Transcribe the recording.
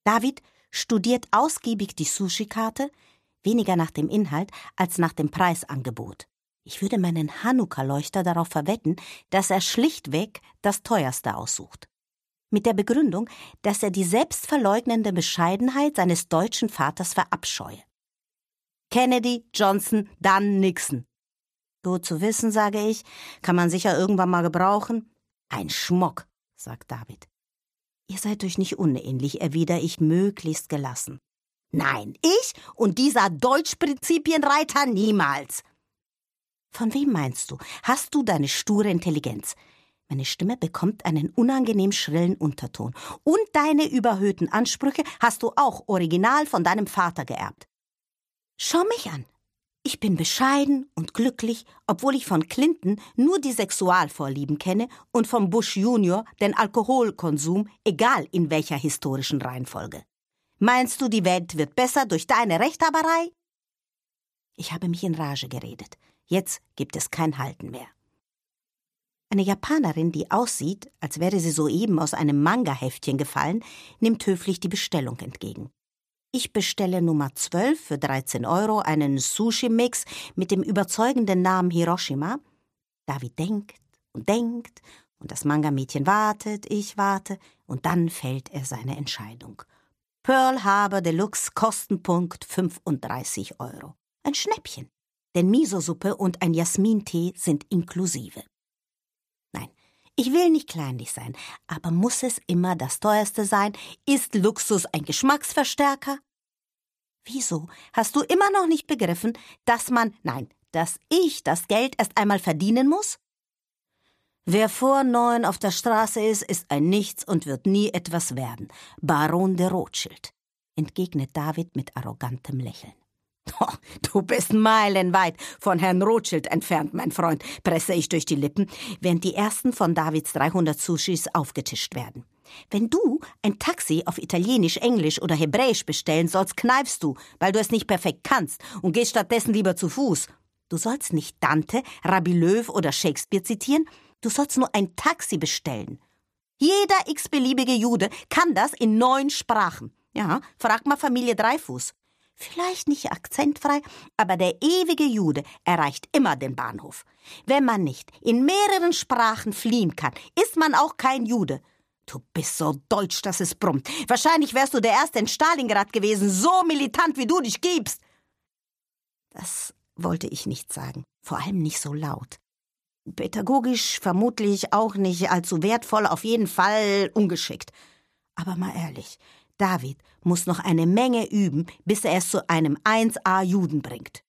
David studiert ausgiebig die Sushi-Karte, weniger nach dem Inhalt als nach dem Preisangebot. Ich würde meinen Hanukkah-Leuchter darauf verwetten, dass er schlichtweg das teuerste aussucht. Mit der Begründung, dass er die selbstverleugnende Bescheidenheit seines deutschen Vaters verabscheue. Kennedy, Johnson, dann Nixon. Gut zu wissen, sage ich, kann man sicher irgendwann mal gebrauchen. Ein Schmuck, sagt David. Ihr seid euch nicht unähnlich, erwidere ich möglichst gelassen. Nein, ich und dieser Deutschprinzipienreiter niemals. Von wem meinst du? Hast du deine sture Intelligenz? Meine Stimme bekommt einen unangenehm schrillen Unterton. Und deine überhöhten Ansprüche hast du auch original von deinem Vater geerbt. Schau mich an. Ich bin bescheiden und glücklich, obwohl ich von Clinton nur die Sexualvorlieben kenne und vom Bush Junior den Alkoholkonsum, egal in welcher historischen Reihenfolge. Meinst du, die Welt wird besser durch deine Rechthaberei? Ich habe mich in Rage geredet. Jetzt gibt es kein Halten mehr. Eine Japanerin, die aussieht, als wäre sie soeben aus einem Manga-Heftchen gefallen, nimmt höflich die Bestellung entgegen. Ich bestelle Nummer 12 für 13 €, einen Sushi-Mix mit dem überzeugenden Namen Hiroshima. David denkt und das Manga-Mädchen wartet, ich warte und dann fällt er seine Entscheidung. Pearl Harbor Deluxe, Kostenpunkt 35 €. Ein Schnäppchen, denn Miso-Suppe und ein Jasmintee sind inklusive. Nein, ich will nicht kleinlich sein, aber muss es immer das teuerste sein? Ist Luxus ein Geschmacksverstärker? Wieso hast du immer noch nicht begriffen, dass ich das Geld erst einmal verdienen muss? Wer vor 9 auf der Straße ist ein Nichts und wird nie etwas werden. Baron de Rothschild, entgegnet David mit arrogantem Lächeln. Oh, du bist meilenweit von Herrn Rothschild entfernt, mein Freund, presse ich durch die Lippen, während die ersten von Davids 300 Sushis aufgetischt werden. Wenn du ein Taxi auf Italienisch, Englisch oder Hebräisch bestellen sollst, kneifst du, weil du es nicht perfekt kannst und gehst stattdessen lieber zu Fuß. Du sollst nicht Dante, Rabbi Löw oder Shakespeare zitieren, du sollst nur ein Taxi bestellen. Jeder x-beliebige Jude kann das in 9 Sprachen. Ja, frag mal Familie Dreifuß. Vielleicht nicht akzentfrei, aber der ewige Jude erreicht immer den Bahnhof. Wenn man nicht in mehreren Sprachen fliehen kann, ist man auch kein Jude. Du bist so deutsch, dass es brummt. Wahrscheinlich wärst du der Erste in Stalingrad gewesen, so militant, wie du dich gibst. Das wollte ich nicht sagen, vor allem nicht so laut. Pädagogisch vermutlich auch nicht allzu wertvoll, auf jeden Fall ungeschickt. Aber mal ehrlich, David muss noch eine Menge üben, bis er es zu einem 1A-Juden bringt.